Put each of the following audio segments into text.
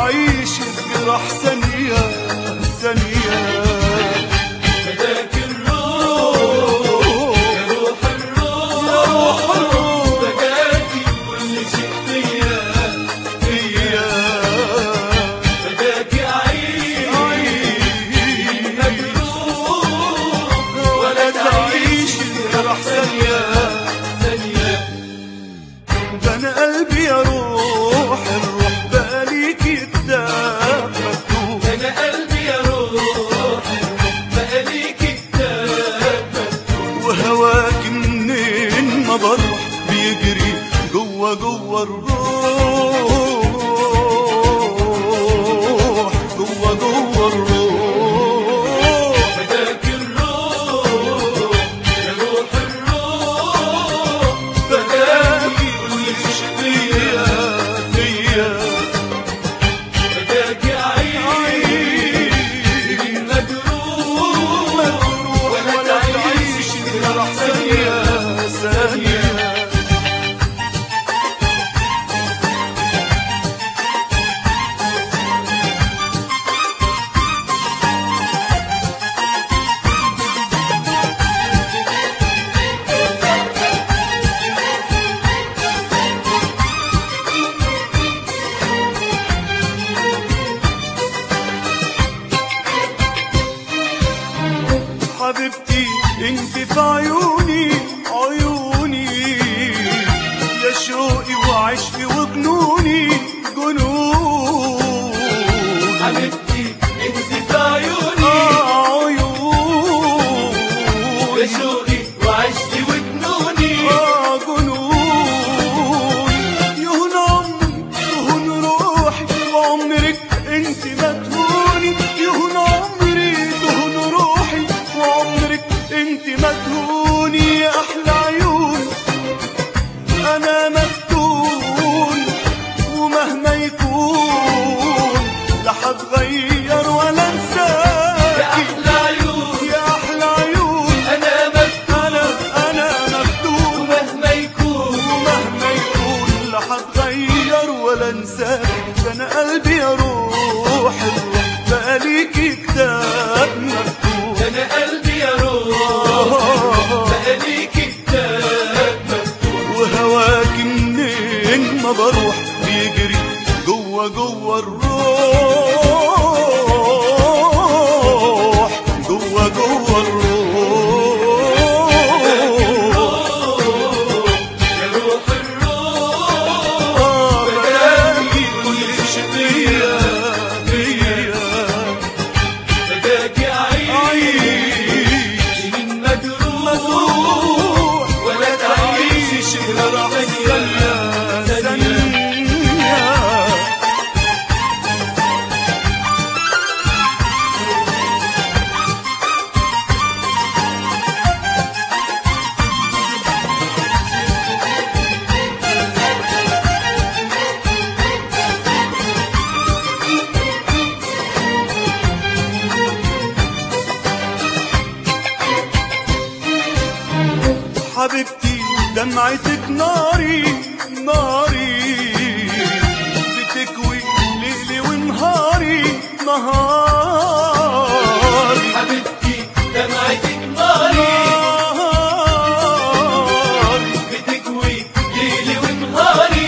تعيش بجراح ثانية ثانية. فداك الروح يا روح الروح، فداكي كل شيء فيا فيا. فداكي عيش مجروح ولا تعيش بجراح ثانية ثانية. ده انا قلبي يا روح الروح بقاليكي كتاب مكتوب. أنا قلبي يا روح بقاليكي كتاب مكتوب. وهواك منين ما بروح بيجري جوا جوا الروح، جوا جوا الروح. فداك الروح يا روح الروح، فداكي كل شيء فيا فيا. فداكي عيش مجروح ولا تعيش بجرح ثانية ثانية. حبيبتي انت في عيوني عيوني، يا شوقي وعشقي وجنوني جنوني. حبيبتي انت في عيوني عيوني، يا شوقي وعشقي وجنوني جنوني. يهون عمري يهون روحي وعمرك انت ما تهوني. يهون عمري تهون روحي وعمرك انت ما تهوني. يا احلى عيون انا مفتون، ومهما يكون لا هتغير ولا انساك. يا أحلى عيون يا احلى عيون أنا مفتون، انا مفتون، ومهما يكون ومهما يكون لا هتغير ولا انساك. ده انا قلبي يا روح الروح بقاليكي كتاب مكتوب. أنا قلبي يا روح بقاليكي كتاب مكتوب. وهواك منين ما بروح بيجري جوا جوا الروح، جوا جوا الروح. يا روح الروح بلاقي كل شيء فيا فيا. فداكي عيش من مجروح ولا تعيش بجرح ثانية ثانية. حبيبتي دمعتك ناري ناري، بتكوي ليلي ونهاري نهاري. حبيبتي دمعتك ناري نهاري بتكوي ليلي ونهاري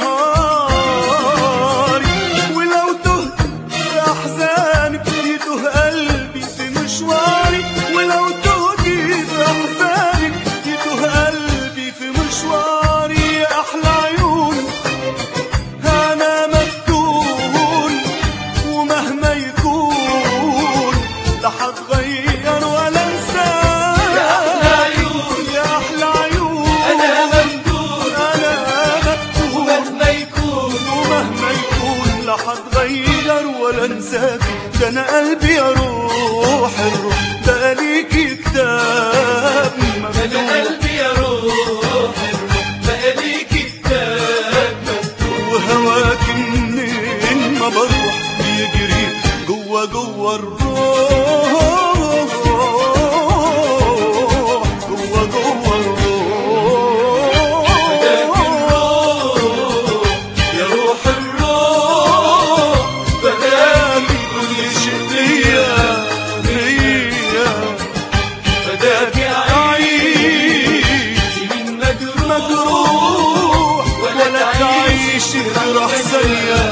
ونهاري. ولو تهت في أحزانك يتوه قلبي في مشواري. ولو تهتي في أحزانك يتوه قلبي في مشواري. يا أحلى عيون أنا مفتون، ومهما يكون لا هتغير ولا انساك. يا أحلى عيون يا أحلى عيون أنا مفتون، أنا مفتون، ومهما يكون ومهما يكون لا هتغير ولا انساك. ده انا قلبي يا روح الروح بقاليكي كتاب أنا مكتوب. قلبي يا روح بقاليكي كتاب مكتوب. وهواك منين ما بروح بيجري جوا جوا الروح، جوا جوا الروح. فداك الروح يا روح الروح، عايزاك تعيش سنين مجروح مجروح ولا تعيش غير أحسن يا